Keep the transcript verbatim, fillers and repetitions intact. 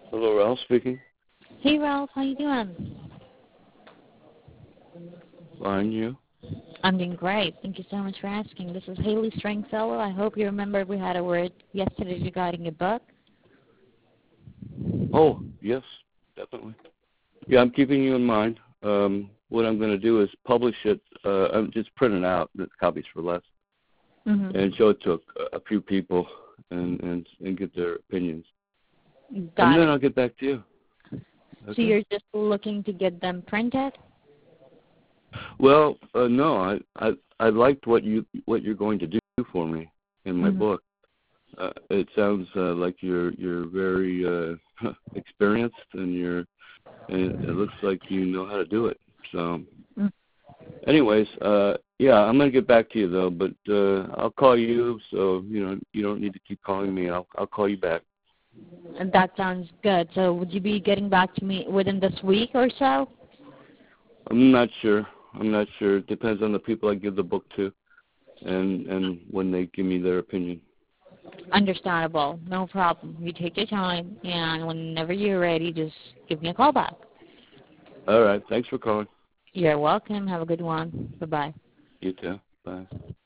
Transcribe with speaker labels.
Speaker 1: Hello, Ralph speaking.
Speaker 2: Hey Ralph, how you doing?
Speaker 1: Fine, you?
Speaker 2: I'm doing great. Thank you so much for asking. This is Haley Stringfellow. I hope you remember we had a word yesterday regarding a book.
Speaker 1: Oh, yes, definitely. Yeah, I'm keeping you in mind. Um, what I'm going to do is publish it. Uh, I'm just print it out, the copies for less,
Speaker 2: Mm-hmm.
Speaker 1: and show it to a, a few people and, and and get their opinions. And
Speaker 2: Got
Speaker 1: then
Speaker 2: it.
Speaker 1: I'll get back to you.
Speaker 2: So
Speaker 1: Okay?
Speaker 2: you're just looking to get them printed?
Speaker 1: Well, uh, no, I, I I liked what you what you're going to do for me in my
Speaker 2: Mm-hmm.
Speaker 1: book. Uh, it sounds uh, like you're you're very uh, experienced, and you're and it looks like you know how to do it. So, anyways, uh, yeah, I'm gonna get back to you though, but uh, I'll call you, so you know you don't need to keep calling me. I'll I'll call you back.
Speaker 2: And that sounds good. So would you be getting back to me within this week or so?
Speaker 1: I'm not sure. I'm not sure. It depends on the people I give the book to, and and when they give me their opinion.
Speaker 2: Understandable. No problem. You take your time, and whenever you're ready, just give me a call back.
Speaker 1: All right. Thanks for calling.
Speaker 2: You're welcome. Have a good one. Bye-bye.
Speaker 1: You too. Bye.